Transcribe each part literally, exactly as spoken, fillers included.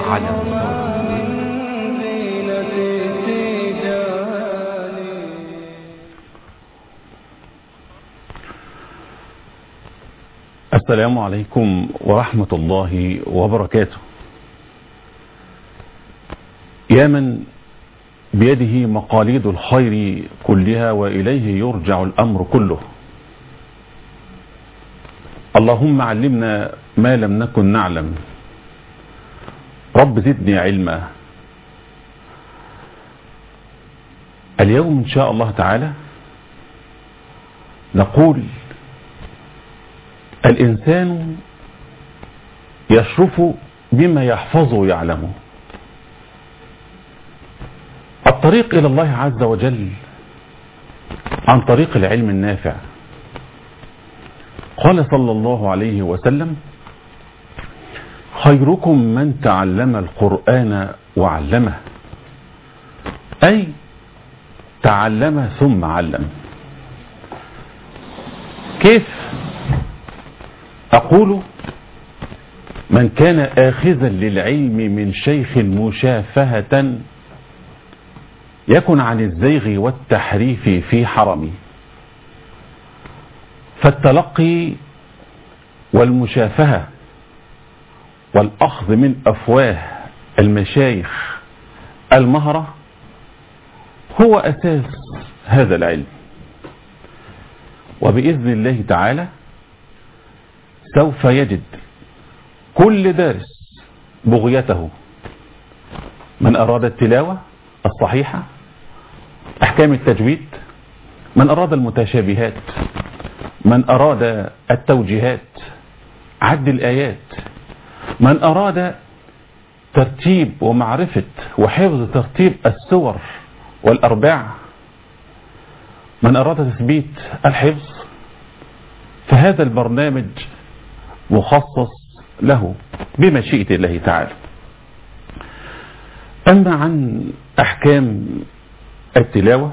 على مستوى السلام عليكم ورحمة الله وبركاته. يا من بيده مقاليد الخير كلها وإليه يرجع الأمر كله، اللهم علمنا ما لم نكن نعلم، رب زدني علما. اليوم إن شاء الله تعالى نقول الإنسان يشرف بما يحفظه ويعلمه. الطريق إلى الله عز وجل عن طريق العلم النافع. قال صلى الله عليه وسلم: خيركم من تعلم القرآن وعلمه، أي تعلم ثم علم. كيف؟ أقول: من كان آخذا للعلم من شيخ مشافهة يكن عن الزيغ والتحريف في حرم. فالتلقي والمشافهة والأخذ من أفواه المشايخ المهرة هو أساس هذا العلم، وبإذن الله تعالى سوف يجد كل دارس بغيته. من أراد التلاوة الصحيحة، أحكام التجويد، من أراد المتشابهات، من أراد التوجيهات، عد الآيات، من أراد ترتيب ومعرفة وحفظ ترتيب السور والأرباع، من أراد تثبيت الحفظ، فهذا البرنامج مخصص له بمشيئة الله تعالى. أما عن أحكام التلاوة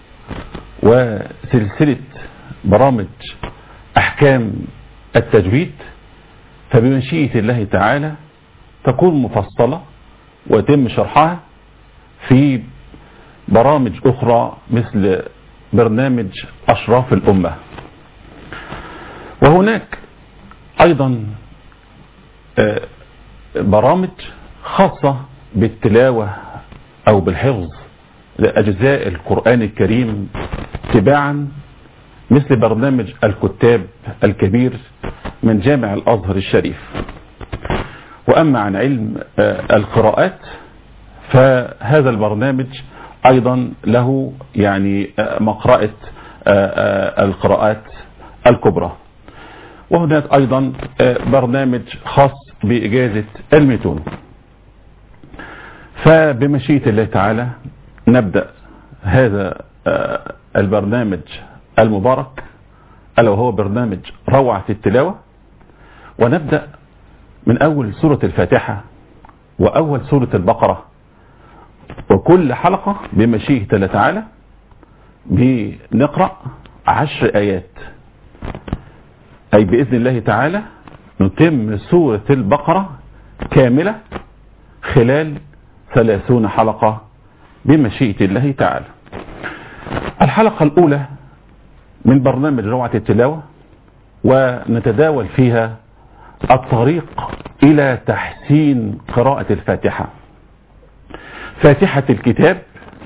وسلسلة برامج أحكام التجويد فبمشيئة الله تعالى تكون مفصلة ويتم شرحها في برامج أخرى مثل برنامج أشراف الأمة. وهناك أيضا برامج خاصة بالتلاوة أو بالحفظ لأجزاء القرآن الكريم تباعا، مثل برنامج الكتاب الكبير من جامع الأزهر الشريف. وأما عن علم القراءات فهذا البرنامج أيضا له يعني مقرأة القراءات الكبرى. وهناك أيضا برنامج خاص بإجازة المتون. فبمشيئة الله تعالى نبدأ هذا البرنامج المبارك ألا وهو برنامج روعة التلاوة، ونبدأ من أول سورة الفاتحة وأول سورة البقرة، وكل حلقة بمشيئة الله تعالى بنقرأ عشر آيات، أي بإذن الله تعالى نتم سورة البقرة كاملة خلال ثلاثون حلقة بمشيئة الله تعالى. الحلقة الأولى من برنامج روعة التلاوة، ونتداول فيها الطريق إلى تحسين قراءة الفاتحة. فاتحة الكتاب،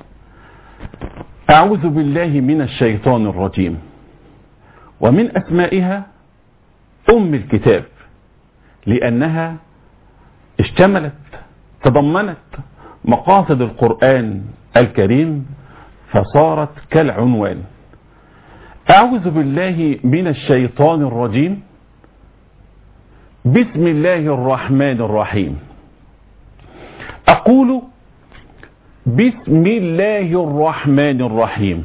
أعوذ بالله من الشيطان الرجيم، ومن أسمائها أم الكتاب لأنها اشتملت تضمنت مقاصد القرآن الكريم فصارت كالعنوان. أعوذ بالله من الشيطان الرجيم، بسم الله الرحمن الرحيم. أقول بسم الله الرحمن الرحيم،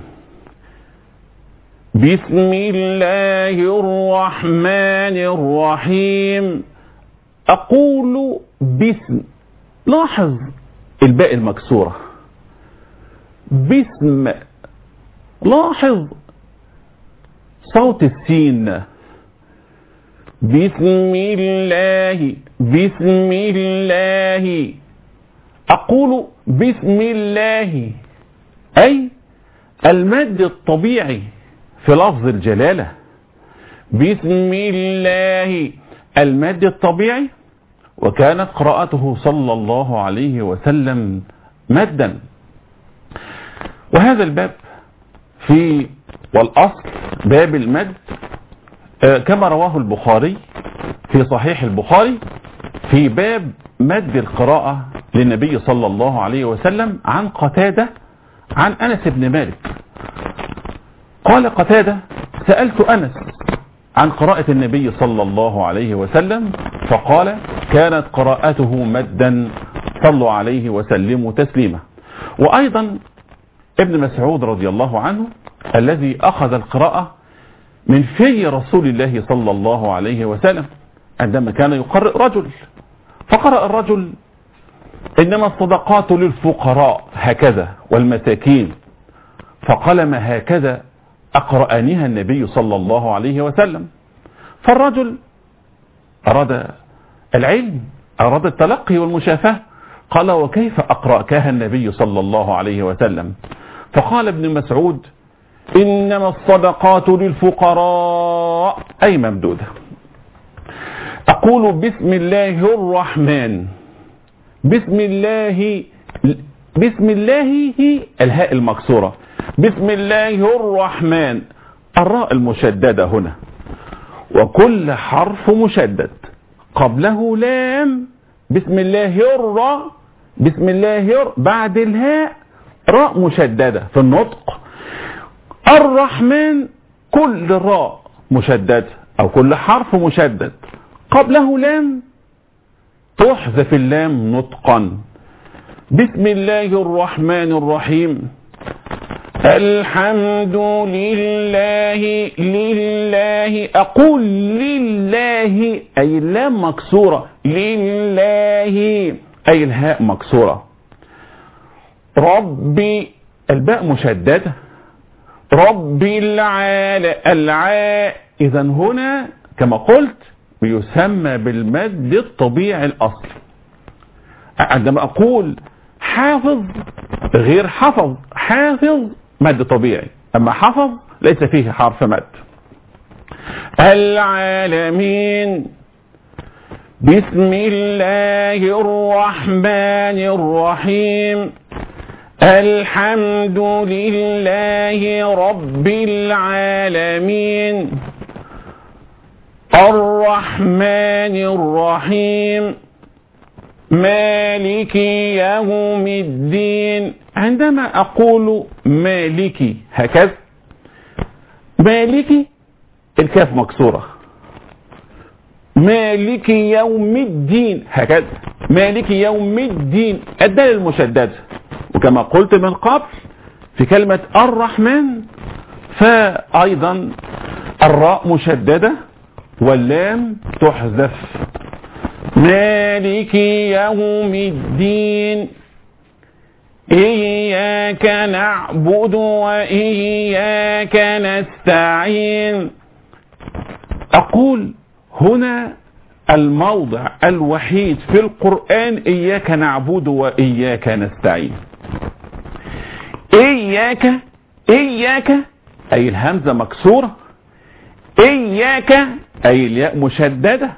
بسم الله الرحمن الرحيم. أقول باسم، لاحظ الباء المكسورة، باسم، لاحظ صوت السين، بسم الله، بسم الله، أقول بسم الله، أي المد الطبيعي في لفظ الجلالة. بسم الله المد الطبيعي، وكانت قراءته صلى الله عليه وسلم مدا. وهذا الباب في والأصل باب المد كما رواه البخاري في صحيح البخاري في باب مد القراءة للنبي صلى الله عليه وسلم عن قتادة عن أنس بن مالك. قال قتادة: سألت أنس عن قراءة النبي صلى الله عليه وسلم فقال: كانت قراءته مدا صلوا عليه وسلموا تسليما. وأيضا ابن مسعود رضي الله عنه الذي أخذ القراءة من في رسول الله صلى الله عليه وسلم عندما كان يقرئ رجل، فقرأ الرجل: إنما الصدقات للفقراء هكذا والمساكين، فقال: ما هكذا أقرأنيها النبي صلى الله عليه وسلم. فالرجل أراد العلم، أراد التلقي والمشافهة، قال: وكيف أقرأكها النبي صلى الله عليه وسلم؟ فقال ابن مسعود: إنما الصدقات للفقراء، أي ممدودة. أقول بسم الله الرحمن. بسم الله، بسم الله هي الهاء المكسورة. بسم الله الرحمن، الراء المشددة هنا، وكل حرف مشدد قبله لام. بسم الله الراء، بسم الله الر... بعد الهاء راء مشددة في النطق. الرحمن كل راء مشددة أو كل حرف مشدد قبله لام، تحذف اللام نطقا. بسم الله الرحمن الرحيم. الحمد لله، لله أقول لله أي اللام مكسورة، لله أي الهاء مكسورة. ربي الباء مشددة. ربي العال العاء، إذا هنا كما قلت بيسمى بالمد الطبيعي الأصل. عندما أقول حافظ غير حفظ، حافظ مد طبيعي، أما حفظ ليس فيه حرف مد. العالمين. بسم الله الرحمن الرحيم. الحمد لله رب العالمين. الرحمن الرحيم. مالك يوم الدين. عندما أقول مالكي هكذا، مالكي الكاف مكسورة. مالك يوم الدين هكذا، مالك يوم الدين الدال المشددة. وكما قلت من قبل في كلمة الرحمن فأيضا الراء مشددة واللام تحذف. مالك يوم الدين. إياك نعبد وإياك نستعين. أقول هنا الموضع الوحيد في القرآن إياك نعبد وإياك نستعين. إياك، إياك أي الهمزة مكسورة. إياك أي الياء مشددة.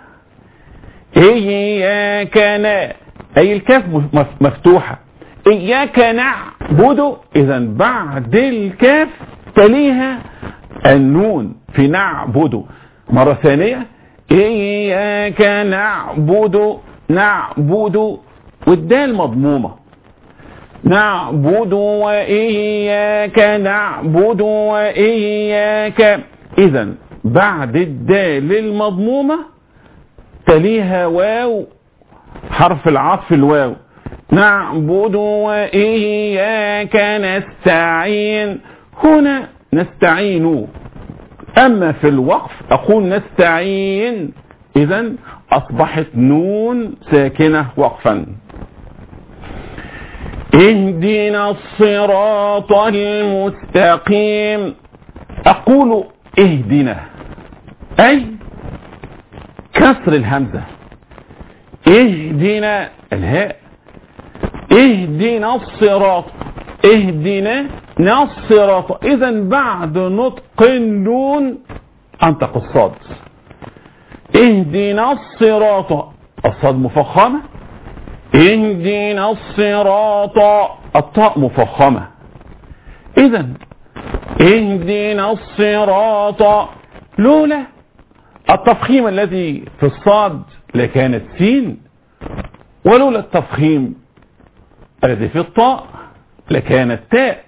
إياك نا أي الكاف مفتوحة. إياك نعبد، إذا بعد الكاف تليها النون في نعبد. مرة ثانية إياك نعبد، نعبد والدال مضمومة. نعبد وإياك نعبد وإياك، إذا بعد الدال المضمومة تليها واو حرف العطف الواو. نعبد وإياك نستعين. هنا نستعين، أما في الوقف أقول نستعين، إذا أصبحت نون ساكنة وقفا. اهدنا الصراط المستقيم. أقول اهدنا أي كسر الهمزة. اهدنا الهاء اهدنا الصراط، اهدنا الصراط. اذا بعد نطق النون انطق الصاد. اهدنا الصراط، الصاد مفخمة. اهدنا الصراط، الطاء مفخمة. اذا اهدنا الصراط، لولا التفخيم الذي في الصاد لكانت سين، ولولا التفخيم الذي في الطاء لكانت تاء.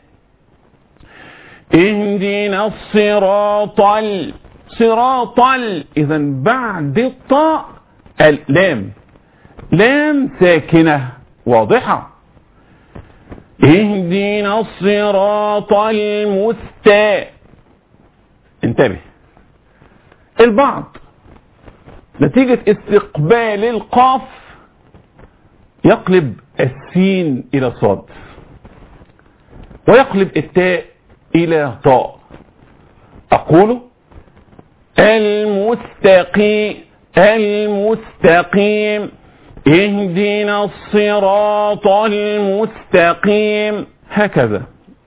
اهدنا الصراط، صراط، اذا بعد الطاء اللام، لام ساكنة واضحة. اهدنا الصراط المستقيم. انتبه، البعض نتيجة استقبال القاف يقلب السين الى صاد، ويقلب التاء الى طاء. اقول المستقيم، المستقيم، اهدنا الصراط المستقيم، هكذا.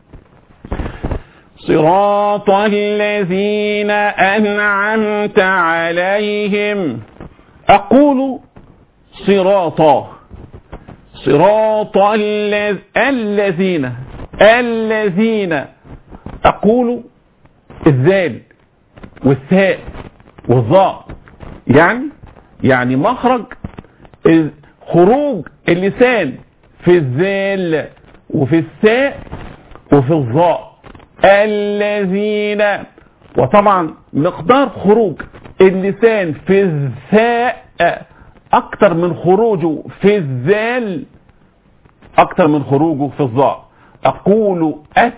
صراط الذين أنعمت عليهم، أقول صراطا، صراط الذين، الذين، أقول الذال والثاء والظاء، يعني يعني مخرج خروج اللسان في الذال وفي الثاء وفي الظاء، الذين. وطبعا مقدار خروج اللسان في الثاء اكتر من خروجه في الذال، اكتر من خروجه في الظاء. اقول أس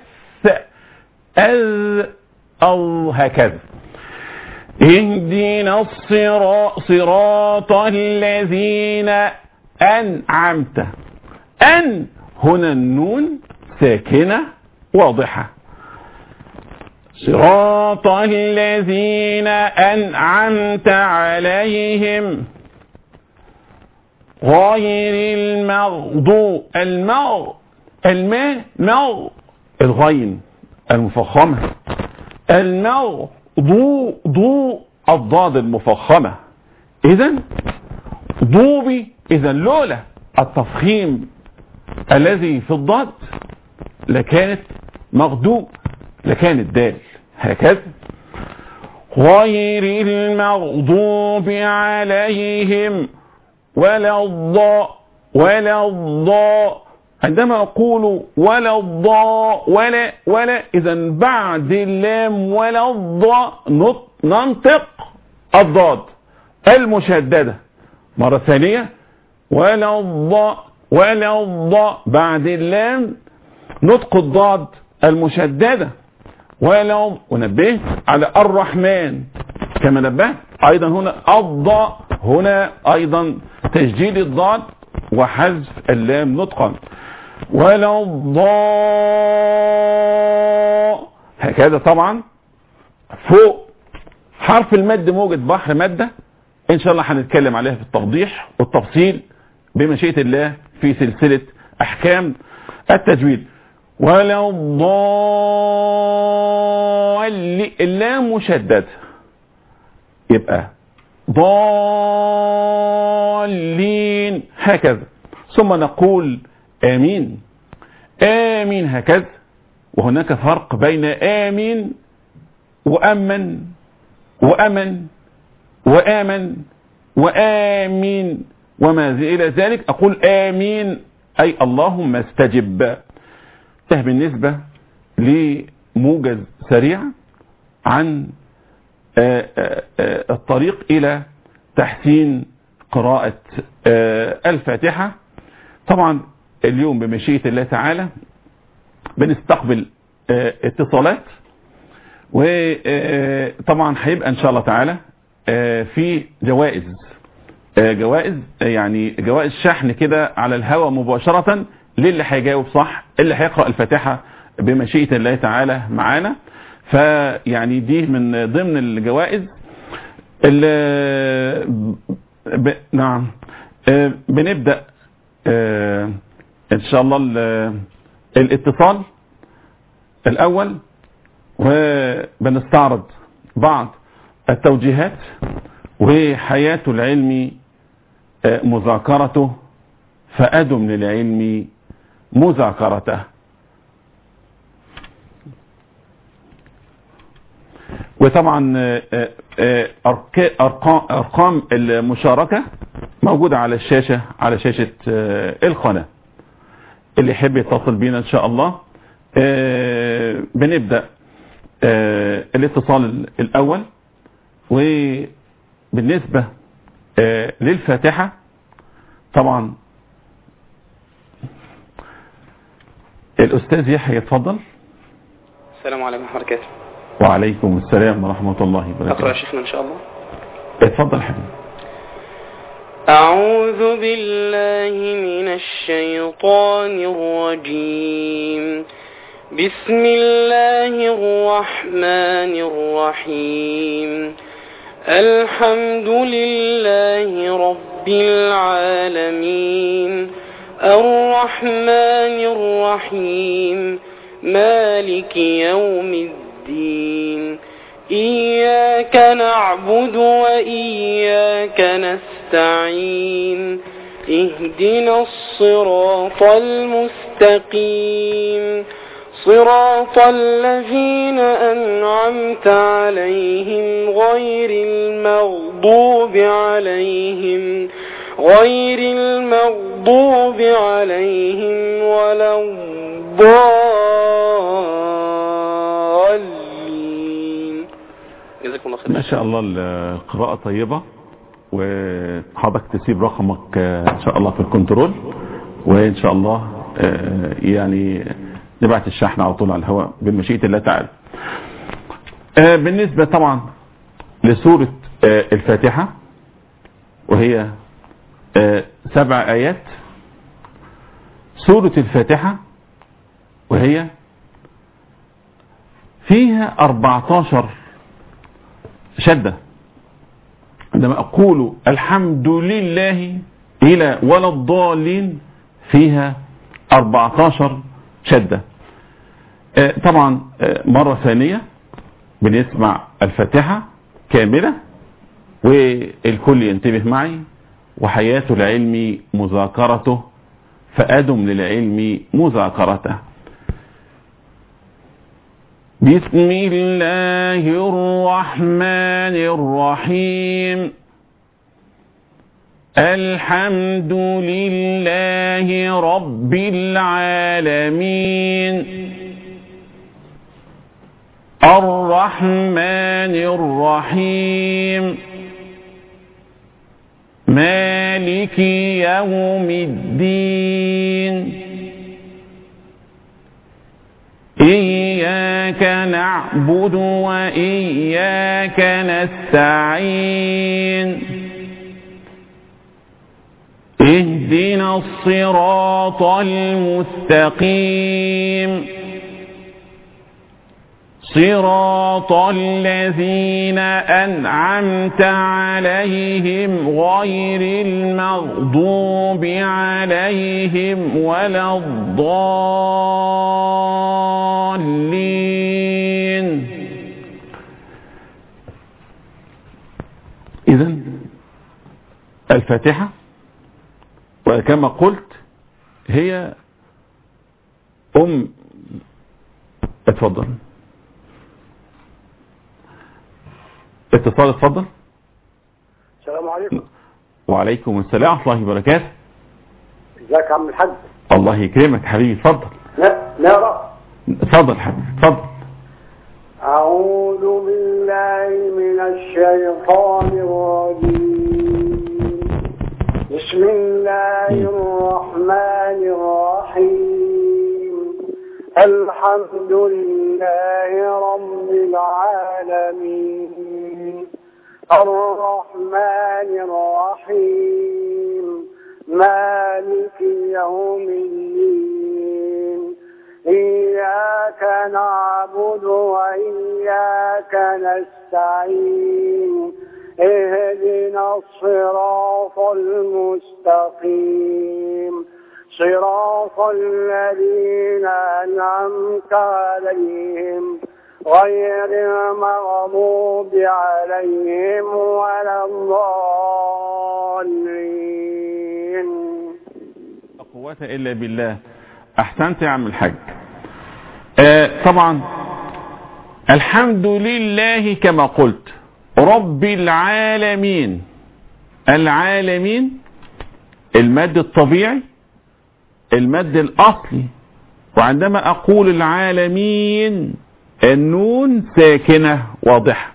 أذ أو هكذا. اهدنا الصراط، صراط الذين أنعمت. أن هنا النون ساكنة واضحة. صراط الذين أنعمت عليهم غير المغضوب، المغ، الماء مغ، الغين المفخمة، المغ ضو، ضو الضاد المفخمة. إذن ضوبي، إذن لولا التفخيم الذي في الضاد لكانت مغضوب، لكانت دال، هكذا. غير المغضوب عليهم ولا الضاء، ولا الضاء. عندما أقول ولا الضاء، ولا ولا، إذا بعد اللام ولا الضاء ننطق الضاد المشددة مرة ثانية. ولا الضاء، ولا الضاء، بعد اللام نطق الضاد المشددة. ولا، ونبه على الرحمن كما نبهت أيضا هنا الضاء، هنا أيضا تسجيل الضاد وحذف اللام نطقا. ولا الضاء، هكذا. طبعا فوق حرف المد موجد بحر مادة، ان شاء الله هنتكلم عليها في التوضيح والتفصيل بمشيئة الله في سلسلة احكام التجويد. ولا الضالين، اللام مشدد يبقى ضالين، هكذا. ثم نقول آمين، آمين، هكذا. وهناك فرق بين آمين وأمن وأمن وآمن وآمين وما إلى ذلك. أقول آمين أي اللهم استجب. ده بالنسبة لموجز سريع عن الطريق إلى تحسين قراءة الفاتحة. طبعا اليوم بمشيئة الله تعالى بنستقبل اتصالات، وطبعا هيبقى ان شاء الله تعالى في جوائز، جوائز يعني جوائز شحن كده على الهواء مباشرة للي هيجاوب صح، اللي هيقرأ الفاتحة بمشيئة الله تعالى معانا. فيعني دي من ضمن الجوائز. ب... نعم. بنبدأ ان شاء الله الاتصال الاول، وبنستعرض بعض التوجيهات وحياة العلم مذاكرته، فأدم للعلم مذاكرته. وطبعا أرقام المشاركة موجودة على الشاشة على شاشة القناة. اللي يحب يتصل بينا إن شاء الله. بنبدأ الاتصال الأول. وبالنسبة للفاتحة طبعا الأستاذ يحيى يتفضل. السلام عليكم ورحمة الله وبركاته. وعليكم السلام ورحمة الله وبركاته. أقرأ يا شيخنا إن شاء الله. اتفضل حبيبي. أعوذ بالله من الشيطان الرجيم. بسم الله الرحمن الرحيم. الحمد لله رب العالمين الرحمن الرحيم مالك يوم الدين إياك نعبد وإياك نستعين اهدنا الصراط المستقيم صراط الذين أنعمت عليهم غير المغضوب عليهم غير المغضوب عليهم ولا الضالين. جزاكم الله خير. ما شاء الله القراءة طيبة، وحضرتك تسيب رقمك ان شاء الله في الكنترول، وان شاء الله يعني نبعت الشحن على طول على الهواء بمشيئة الله تعالى. بالنسبة طبعا لسورة الفاتحة، وهي سبع آيات. سورة الفاتحة وهي فيها أربعتاشر شدة. عندما أقول الحمد لله إلى ولا الضالين فيها أربعتاشر شدة. طبعا مرة ثانية بنسمع الفاتحة كاملة، والكل ينتبه معي. وحياة العلم مذاكرته، فأدم للعلم مذاكرته. بسم الله الرحمن الرحيم. الحمد لله رب العالمين الرحمن الرحيم مالك يوم الدين إياك نعبد وإياك نستعين اهدنا الصراط المستقيم صراط الذين أنعمت عليهم غير المغضوب عليهم ولا الضالين. إذن الفاتحة وكما قلت هي أم. اتفضل اتصال. اتفضل. السلام عليكم. وعليكم السلام ورحمة الله وبركاته. ازيك يا عم الحاج؟ الله يكرمك حبيبي. اتفضل. لا لا اتفضل حبيبي اتفضل. أعوذ بالله من الشيطان الرجيم. بسم الله الرحمن الرحيم. الحمد لله رب العالمين الرحمن الرحيم مالك يوم الدين إياك نعبد وإياك نستعين اهدنا الصراط المستقيم صراط صراط الذين أنعمت عليهم غير المغضوب عليهم ولا الضالين. لا قوة إلا بالله. أحسنت يا عم الحاج. آه طبعا الحمد لله كما قلت رب العالمين. العالمين المد الطبيعي المد الأصلي، وعندما أقول العالمين النون ساكنة واضحة.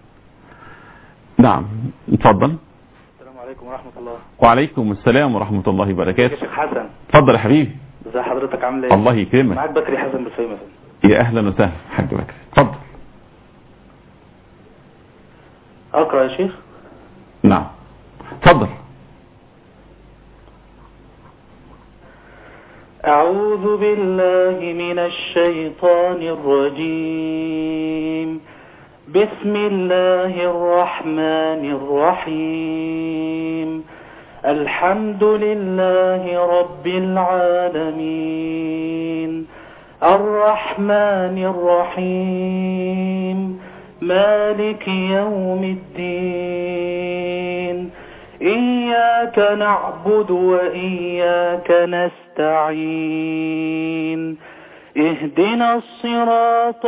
نعم اتفضل. السلام عليكم ورحمة الله. وعليكم السلام ورحمة الله وبركاته. شيخ حسن. اتفضل يا حبيبي. ازي حضرتك عامل ايه؟ الله يكرمك. معاك بكري حسن بالسيمة. يا أهلا وسهلا حاج بكري. اتفضل. أقرأ يا شيخ؟ نعم اتفضل. أعوذ بالله من الشيطان الرجيم. بسم الله الرحمن الرحيم. الحمد لله رب العالمين الرحمن الرحيم مالك يوم الدين إياك نعبد وإياك نستعين اهدنا الصراط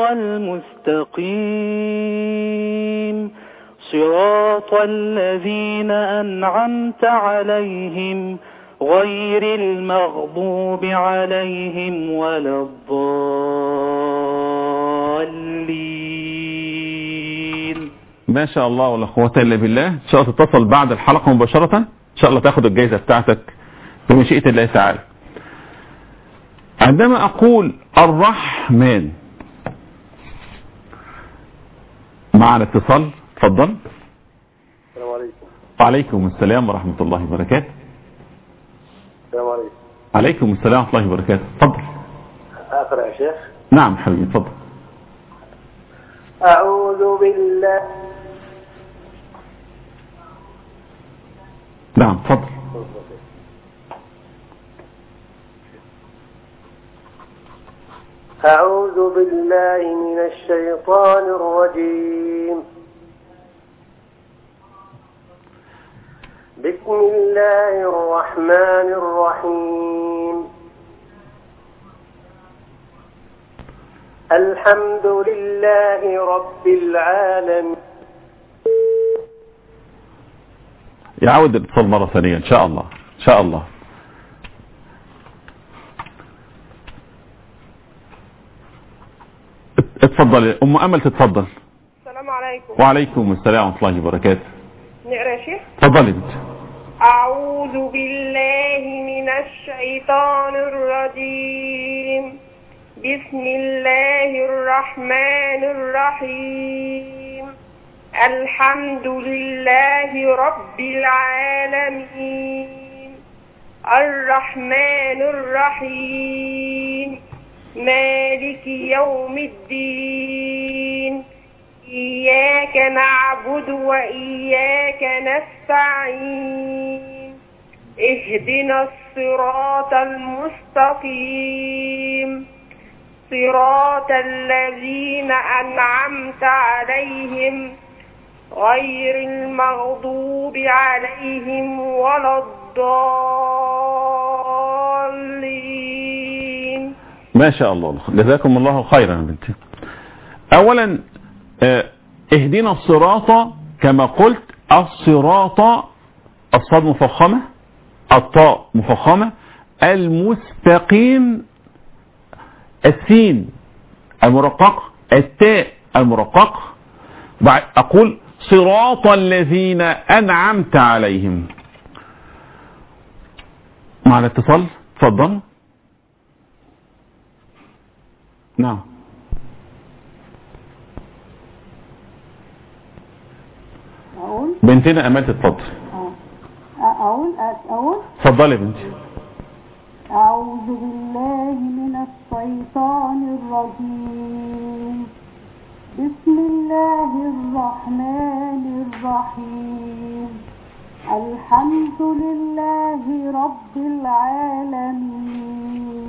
المستقيم صراط الذين أنعمت عليهم غير المغضوب عليهم ولا الضالين. ما شاء الله ولا قوة إلا بالله. إن شاء الله تتصل بعد الحلقة مباشرة، إن شاء الله تاخد الجائزة بتاعتك بمشيئة الله تعالى. عندما أقول الرحمن معنا اتصال. اتفضل. السلام عليكم. وعليكم السلام ورحمة الله وبركاته. السلام عليكم. عليكم السلام ورحمة الله وبركاته. اتفضل. أقرأ يا شيخ؟ نعم حبيبي اتفضل. أعوذ بالله. نعم اتفضل. أعوذ بالله من الشيطان الرجيم. بسم الله الرحمن الرحيم. الحمد لله رب العالمين. يعود الاتصال مرة ثانية إن شاء الله. إن شاء الله. اتفضل أم أمل تتفضل. السلام عليكم. وعليكم السلام ورحمة الله وبركاته. نقرأ يا شيخ؟ اتفضلي بنت. أعوذ بالله من الشيطان الرجيم. بسم الله الرحمن الرحيم. الحمد لله رب العالمين الرحمن الرحيم مالك يوم الدين إياك نعبد وإياك نستعين اهدنا الصراط المستقيم صراط الذين أنعمت عليهم غير المغضوب عليهم ولا الضالين. ما شاء الله. جزاكم الله خيرا يا بنتي. اولا اهدنا الصراط كما قلت. الصراط الصاد مفخمة الطاء مفخمة المستقيم السين المرقق التاء المرقق. اقول صراط الذين انعمت عليهم. مع الاتصال تفضل. نعم أقول بنتنا امال تتفضل. أقول أقول تفضلي يا بنتي. أعوذ بالله من الشيطان الرجيم. بسم الله الرحمن الرحيم. الحمد لله رب العالمين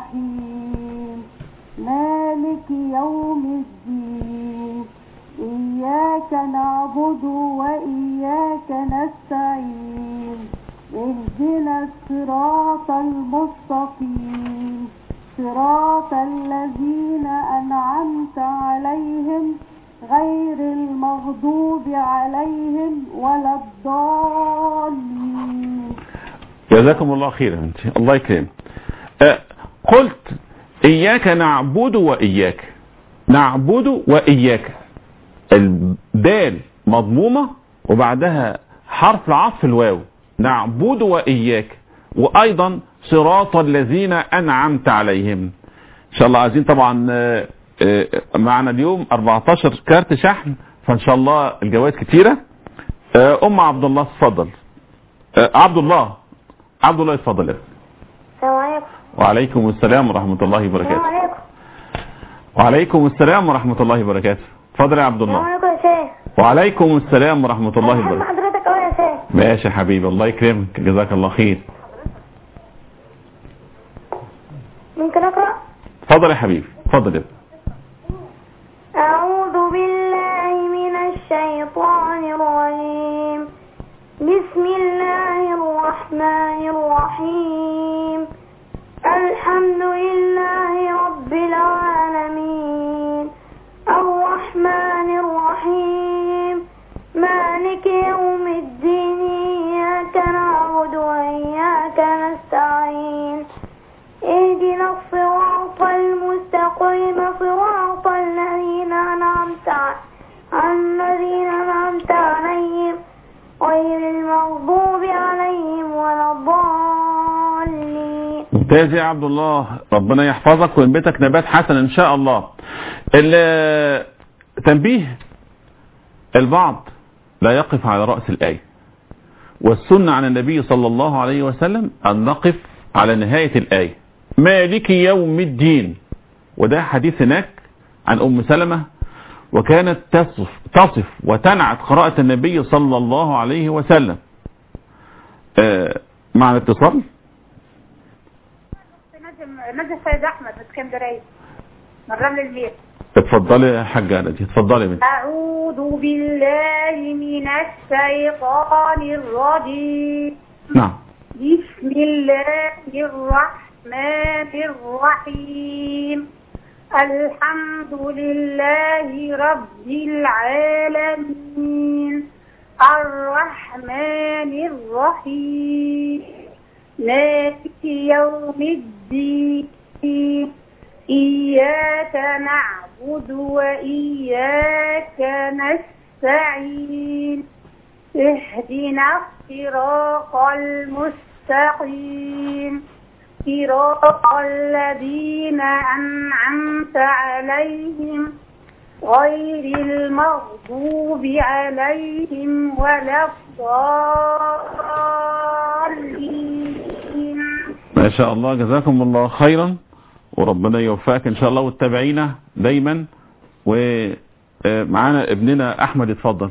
الرحيم مالك يوم الدين إياك نعبد وإياك نستعين اهدنا الصراط المستقيم صراط الذين أنعمت عليهم غير المغضوب عليهم ولا الضالين. جزاكم الله خيرا. الله يكرمك. أه قلت إياك نعبد وإياك. نعبد وإياك، الدال مضمومة وبعدها حرف العطف الواو، نعبد وإياك. وأيضا صراط الذين أنعمت عليهم. إن شاء الله عايزين طبعا معنا اليوم أربعتاشر كارت شحن، فإن شاء الله الجوائز كتيرة. أم عبد الله اتفضل. عبد الله عبد الله اتفضل. السلام عليكم. وعليكم السلام ورحمة الله وبركاته. السلام عليكم. وعليكم السلام ورحمة الله وبركاته. اتفضل يا عبد الله. السلام عليكم يا شيخ. وعليكم السلام ورحمة الله وبركاته. بحب حضرتك قوي يا شيخ. ماشي يا حبيبي، الله يكرمك، جزاك الله خير. ممكن اقرأ؟ اتفضل يا حبيبي، اتفضل. أعوذ بالله من الشيطان الرجيم. بسم الله الرحمن الرحيم. الحمد لله رب العالمين الرحمن الرحيم مالك يوم الدين إياك نعبد وإياك نستعين اهدنا الصراط المستقيم صراط الذين أنعمت الذين أنعمت عليهم غير المغضوب عليهم ولا الضالين. ممتاز يا عبد الله، ربنا يحفظك وينبتك نبات حسن ان شاء الله. التنبيه، البعض لا يقف على رأس الآية، والسنة عن النبي صلى الله عليه وسلم أن نقف على نهاية الآية مالك يوم الدين. وده حديث هناك عن أم سلمة، وكانت تصف, تصف وتنعت قراءة النبي صلى الله عليه وسلم. آه مع الاتصال نجم سيد احمد من اسكندريه من رمل الميت. اتفضلي يا حاجه نجي، اتفضلي بنتي. اعوذ بالله من الشيطان الرجيم. نعم. بسم الله الرحمن الرحيم. الحمد لله رب العالمين الرحمن الرحيم مالك يوم الدين إياك نعبد وإياك نستعين اهدنا الصراط المستقيم صراط الذين أنعمت عليهم غير المغضوب عليهم ولا الضالين. ما شاء الله، جزاكم الله خيرا وربنا يوفقك ان شاء الله وتتابعينا دايما. ومعانا ابننا احمد، اتفضل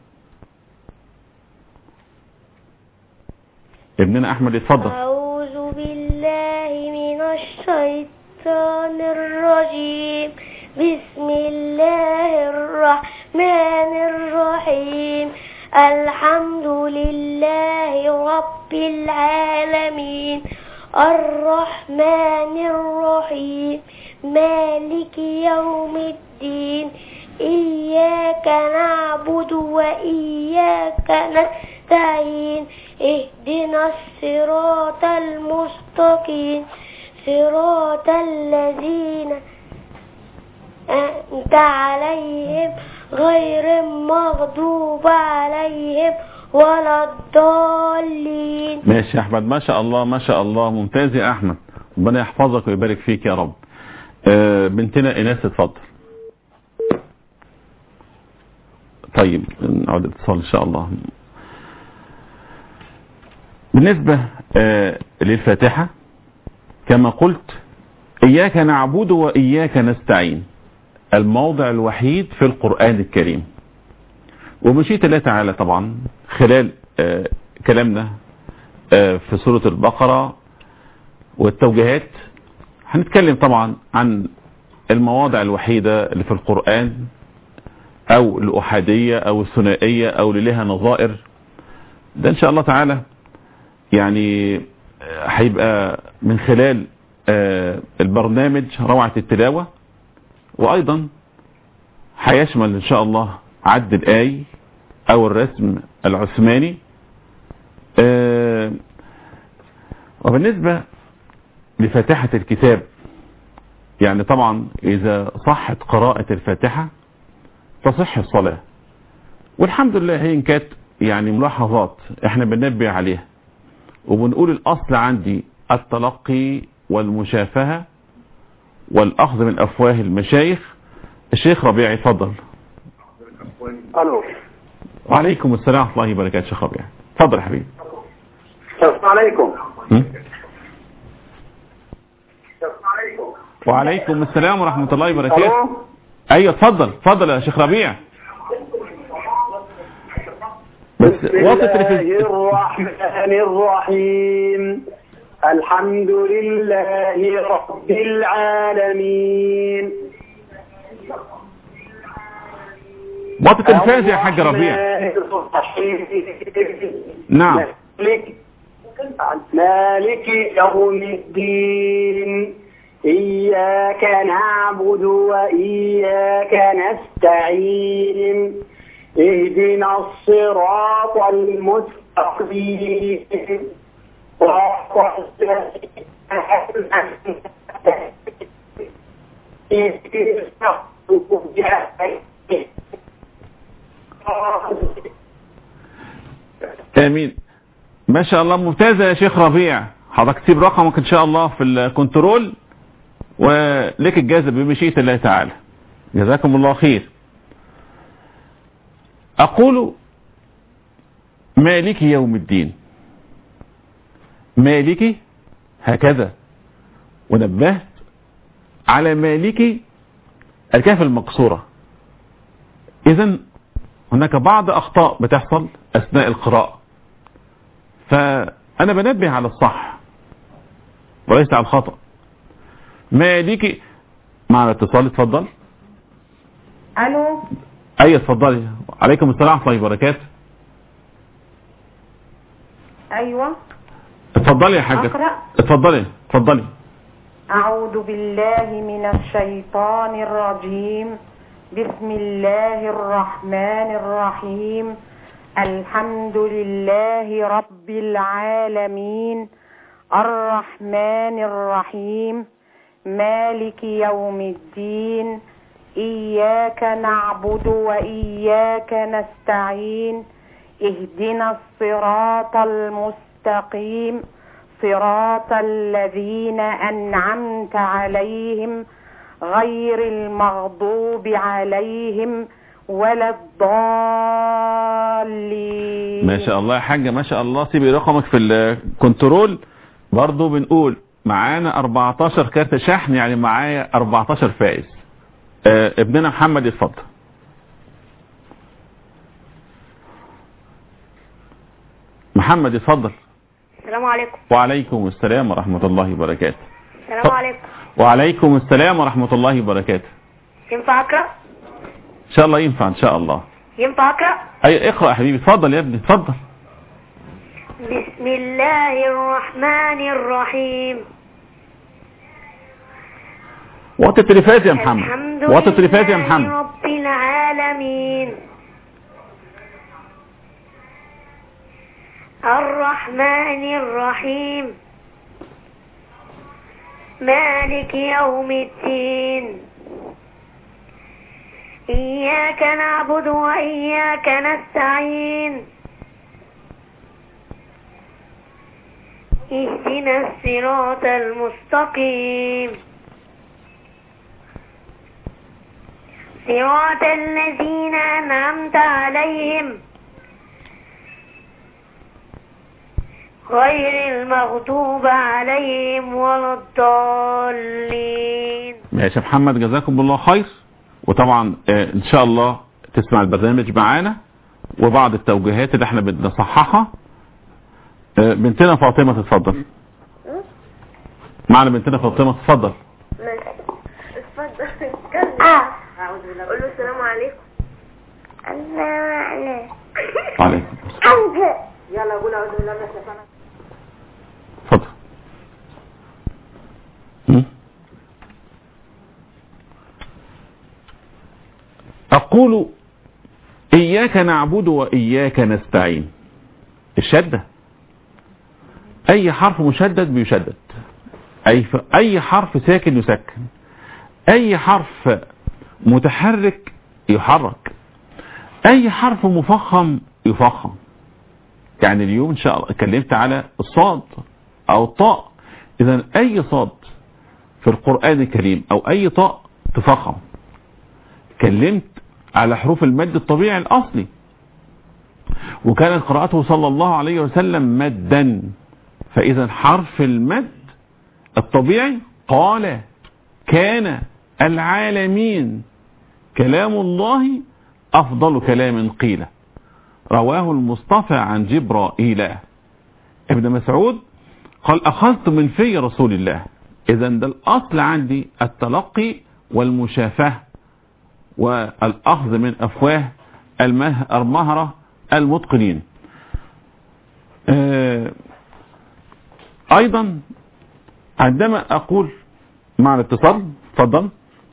ابننا احمد اتفضل. أعوذ بالله من الشيطان الرجيم. بسم الله الرحمن الرحيم. الحمد لله رب العالمين الرحمن الرحيم مالك يوم الدين إياك نعبد وإياك نستعين اهدنا الصراط المستقيم صراط الذين أنعمت عليهم غير المغضوب عليهم ولا الضالين. ماشي يا احمد، ما شاء الله ما شاء الله، ممتاز يا احمد، ربنا يحفظك ويبارك فيك يا رب. آه بنتنا ايناس اتفضل. طيب نعود اتصال ان شاء الله. بالنسبة آه للفاتحة كما قلت إياك نعبد وإياك نستعين، الموضع الوحيد في القرآن الكريم. ومشيئة الله تعالى طبعا خلال آه كلامنا آه في سورة البقرة والتوجيهات هنتكلم طبعا عن المواضع الوحيدة اللي في القرآن او الأحادية او الثنائية او اللي لها نظائر. ده ان شاء الله تعالى يعني هيبقى من خلال البرنامج روعة التلاوة، وايضا هيشمل ان شاء الله عد الآي او الرسم العثماني. وبالنسبة لفاتحة الكتاب، يعني طبعا اذا صحت قراءة الفاتحة تصح الصلاة، والحمد لله هي كانت يعني ملاحظات احنا بننبه عليها وبنقول الاصل عندي التلقي والمشافهة والاخذ من افواه المشايخ. الشيخ ربيع اتفضل. الو. وعليكم السلام ورحمة الله وبركاته. شيخ ربيع اتفضل يا حبيبي. السلام عليكم. وعليكم السلام ورحمة الله وبركاته. ايوه اتفضل اتفضل يا شيخ ربيع. بس بسم الله الرحمن الرحيم. الحمد لله رب العالمين. وطي التلفاز يا حاج ربيع. نعم. مالك مالك يوم الدين. إياك نعبد وإياك نستعين. اهدنا الصراط المستقيم. امين. ما شاء الله ممتازة يا شيخ ربيع. حضرتك تسيب رقمك ان شاء الله في الكنترول ولك الجائزة بمشيئة الله تعالى. جزاكم الله خير. اقول مالك يوم الدين. مالك هكذا، ونبهت على مالك الكاف المكسورة. اذا هناك بعض اخطاء بتحصل اثناء القراءة، فانا بنبه على الصح وليس على الخطأ. مالك معنا اتصال. اتفضل. الو. ايوه اتفضلي. عليكم السلام ورحمة الله وبركاته. ايوه اتفضلي يا حاجة. اقرأ. اتفضلي اتفضلي. اعوذ بالله من الشيطان الرجيم. بسم الله الرحمن الرحيم. الحمد لله رب العالمين الرحمن الرحيم مالك يوم الدين. إياك نعبد وإياك نستعين. اهدنا الصراط المستقيم صراط الذين أنعمت عليهم غير المغضوب عليهم ولا الضالين. ما شاء الله يا حاجة ما شاء الله. سيبي رقمك في الكنترول. برضو بنقول معانا أربعتاشر كارت شحن، يعني معايا أربعتاشر فائز. اه ابننا محمد اتفضل. محمد اتفضل. السلام عليكم. وعليكم السلام ورحمة الله وبركاته. السلام عليكم. وعليكم السلام ورحمة الله وبركاته. ينفع اقرأ؟ ان شاء الله ينفع ان شاء الله. ينفع اقرأ؟ اي اقرأ يا حبيبي. اتفضل يا ابني اتفضل. بسم الله الرحمن الرحيم. وطي التلفاز يا محمد. وطي التلفاز يا محمد. رب العالمين الرحمن الرحيم مالك يوم الدين. إياك نعبد وإياك نستعين. اهدنا الصراط المستقيم صراط الذين أنعمت عليهم غير المغضوب عليهم ولا الضالين. ماشي يا محمد جزاكم الله خير. وطبعا ان شاء الله تسمع البرنامج معانا وبعض التوجيهات اللي احنا بنصححها. بنتنا فاطمة تتفضل. معنا بنتنا فاطمة تتفضل. قول له السلام عليكم. السلام عليكم. عليكم. يلا قول اعوذ بالله من الشيطان. اتفضل. أقول إياك نعبد وإياك نستعين. الشدة أي حرف مشدد بيشدد، أي أي حرف ساكن يسكن، أي حرف متحرك يحرك، أي حرف مفخم يفخم. يعني اليوم إن شاء الله اتكلمت على الصاد أو الطاء، إذا أي صاد في القرآن الكريم أو أي طاء تفخم. اتكلمت على حروف المد الطبيعي الأصلي، وكانت قراءته صلى الله عليه وسلم مدا، فإذا حرف المد الطبيعي قال كان العالمين كلام الله أفضل كلام قيل، رواه المصطفى عن جبرائيل. ابن مسعود قال أخذت من في رسول الله. إذا ده الأصل عندي التلقي والمشافهة والأخذ من أفواه المهرة المتقنين. أيضا عندما أقول مع الاتصال، تفضل.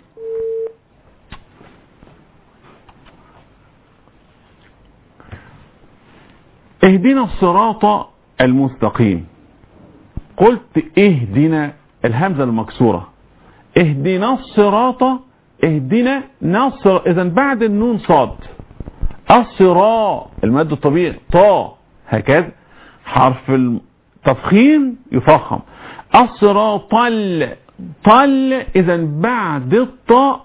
اهدنا الصراط المستقيم، قلت اهدنا الهمزة المكسورة، اهدنا الصراط، اهدنا نصر، اذا بعد النون صاد، الصراط المد الطبيعي طا، هكذا حرف التفخيم يفخم. الصراط طل طل، اذا بعد الطاء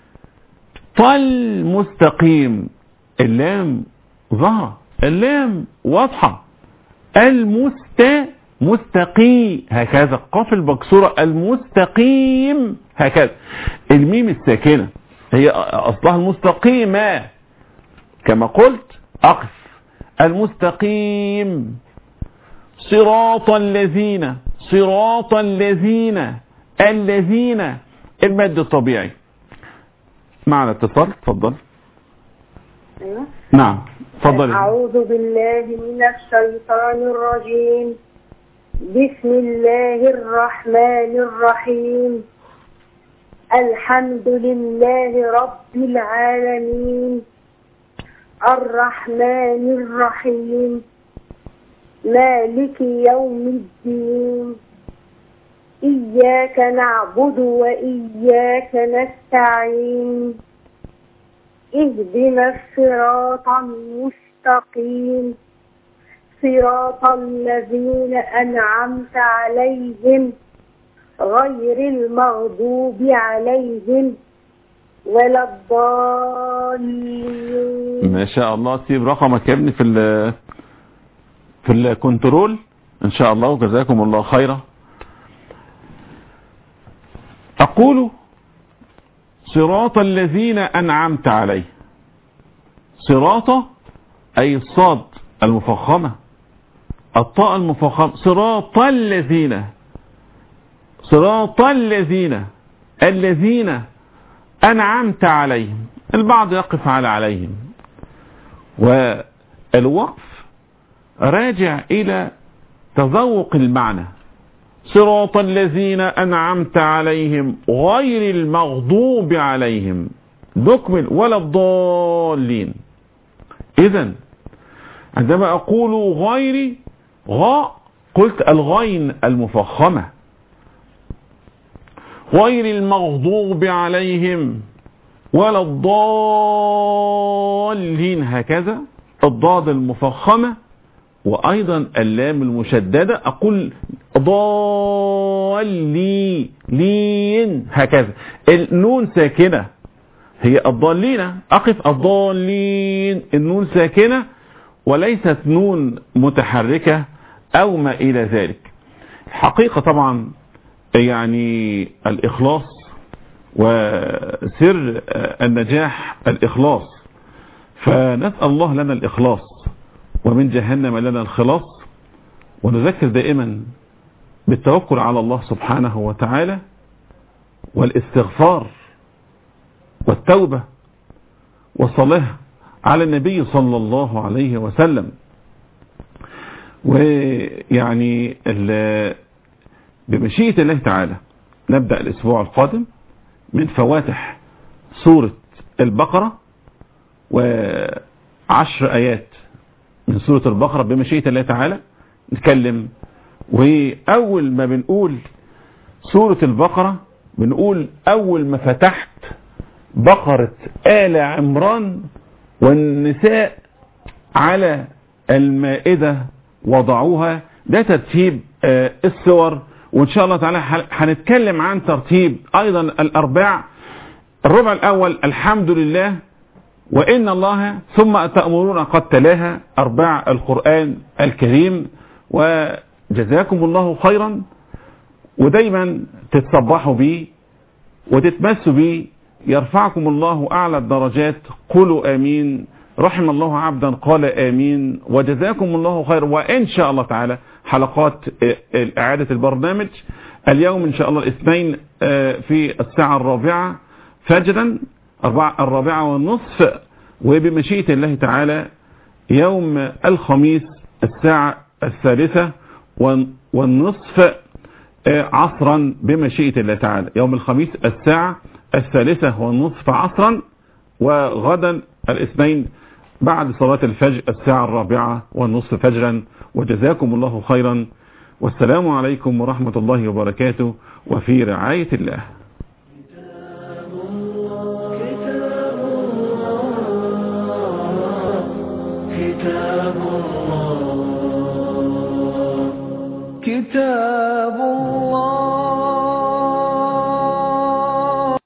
طل مستقيم، اللام ظهر، اللام واضحة، المست مستقيم، هكذا قاف المكسورة المستقيم، هكذا الميم الساكنة هي أصلها المستقيمة، كما قلت أقف المستقيم. صراط الذين، صراط الذين، الذين المد الطبيعي. معنا اتصال، تفضل. أيوة. نعم تفضل. أعوذ بالله من الشيطان الرجيم. بسم الله الرحمن الرحيم. الحمد لله رب العالمين، الرحمن الرحيم، مالك يوم الدين، إياك نعبد وإياك نستعين، اهدنا الصراط المستقيم، صراط الذين أنعمت عليهم غير المغضوب عليهم ولا الضالين. ما شاء الله. سيب رقمك يا ابني في ال في الكنترول ان شاء الله، وجزاكم الله خيرا. اقول صراط الذين انعمت عليه. صراط اي الصاد المفخمة، الطاء المفخمة، صراط الذين، صراط الذين، الذين أنعمت عليهم. البعض يقف على عليهم، والوقف راجع إلى تذوق المعنى. صراط الذين أنعمت عليهم غير المغضوب عليهم، نكمل ولا الضالين. إذن عندما أقول غير غاء قلت الغين المفخمة، غير المغضوب عليهم ولا الضالين، هكذا الضاد المفخمة، وأيضا اللام المشددة أقول ضالي لين، هكذا النون ساكنة هي الضالين، أقف الضالين، النون ساكنة وليست نون متحركة أو ما إلى ذلك. حقيقة طبعا يعني الإخلاص وسر النجاح الإخلاص، فنسأل الله لنا الإخلاص ومن جهنم لنا الخلاص، ونذكر دائما بالتوكل على الله سبحانه وتعالى والاستغفار والتوبة والصلاة على النبي صلى الله عليه وسلم. ويعني بمشيئة الله تعالى نبدأ الأسبوع القادم من فواتح سورة البقرة وعشر آيات من سورة البقرة بمشيئة الله تعالى نتكلم. وأول ما بنقول سورة البقرة بنقول أول ما فتحت بقرة آل عمران والنساء على المائدة وضعوها. ده ترتيب آه السور، وإن شاء الله تعالى هنتكلم عن ترتيب أيضا الأرباع. الربع الأول الحمد لله وإن الله ثم تأمرون قد تلاها، أرباع القرآن الكريم. وجزاكم الله خيرا، ودايما تتصبحوا بيه وتتمسوا بيه، يرفعكم الله أعلى الدرجات. قولوا آمين. رحم الله عبدا قال آمين. وجزاكم الله خير. وإن شاء الله تعالى حلقات إعادة البرنامج اليوم إن شاء الله الاثنين في الساعة الرابعة فجرا، الرابعة والنصف، وبمشيئة الله تعالى يوم الخميس الساعة الثالثة والنصف عصرا بمشيئة الله تعالى. يوم الخميس الساعة الثالثة والنصف عصرا، وغدا الاثنين بعد صلاة الفجر الساعة الرابعة والنصف فجرا. وجزاكم الله خيرا، والسلام عليكم ورحمة الله وبركاته، وفي رعاية الله. كتاب الله